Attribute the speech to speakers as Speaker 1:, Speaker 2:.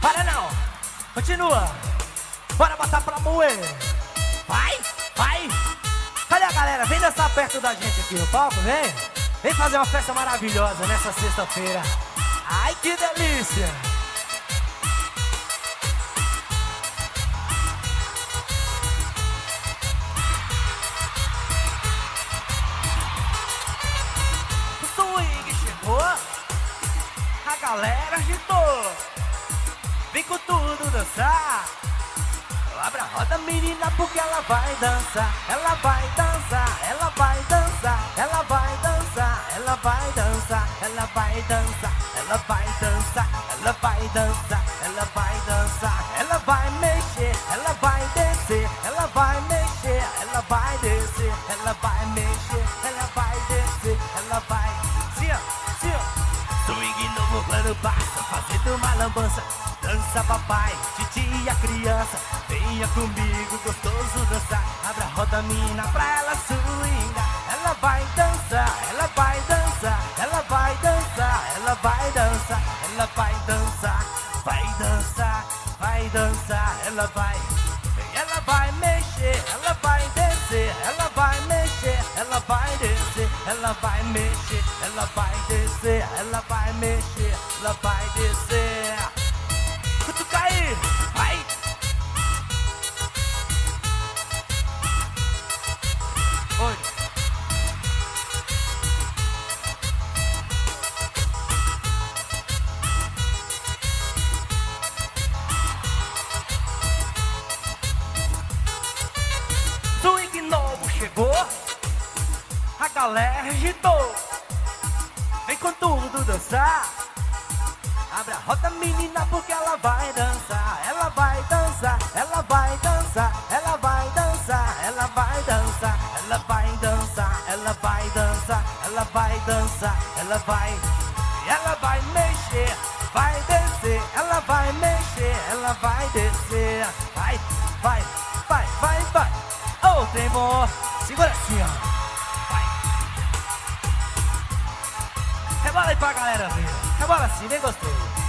Speaker 1: Para não, continua. Bora botar pra moer. Vai, vai. Cadê a galera? Vem dançar perto da gente aqui no palco, vem. Vem fazer uma festa maravilhosa nessa sexta-feira. Ai, que delícia. O swing chegou, a galera agitou. Vem com tudo dançar. Abra a roda, menina, porque ela vai dançar. Ela vai dançar, ela vai dançar. Ela vai dançar, ela vai dançar. Ela vai dançar, ela vai dançar. Ela vai dançar, ela vai dançar. Ela vai mexer, ela vai descer. Ela vai mexer, ela vai descer. Ela vai mexer, ela vai descer. Ela vai, sim, sim. Swing novo quando passa, fazendo uma lambança. Dança papai, titi a criança. Venha comigo, gostoso dançar. Abra a roda, mina, pra ela swingar. Ela vai dançar, ela vai dançar. Ela vai dançar, ela vai dançar. Ela vai dançar, vai dançar, vai dançar. Ela vai mexer, ela vai descer. Ela vai mexer, ela vai descer. Ela vai mexer, ela vai descer. Ela vai mexer, ela vai descer. Cutuca aí, vai! Oi! Swing novo chegou, a galera agitou. Vem com tudo dançar. Abre a roda, menina, porque ela vai dançar. Ela vai dançar, ela vai dançar. Ela vai dançar, ela vai dançar. Ela vai dançar, ela vai dançar. Ela vai dançar, ela vai mexer, vai descer. Ela vai mexer, ela vai descer. Vai, vai, vai, vai, vai. Oh, tem bom. Segura assim, ó. Vai. Rebola aí pra galera ver. Rebola assim, bem gostoso.